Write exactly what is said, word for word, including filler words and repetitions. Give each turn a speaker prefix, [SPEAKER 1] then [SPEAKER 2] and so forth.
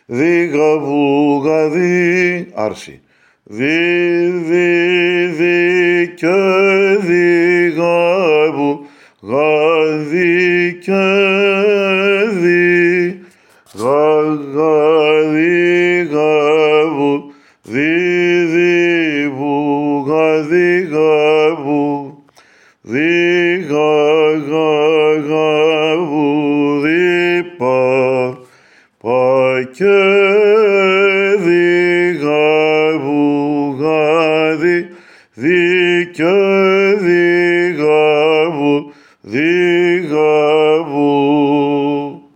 [SPEAKER 1] Δίγαβου γαδί, άρση. Δι, δι, δι και δίγαβου γαδί και δι. Γα, γα, δίγαβου, δι, δι, βου, γαδί, γαβου. Δι, γα, γα, γαβου, δι, πα. Πα και δι, γαβου, γαδί, δι.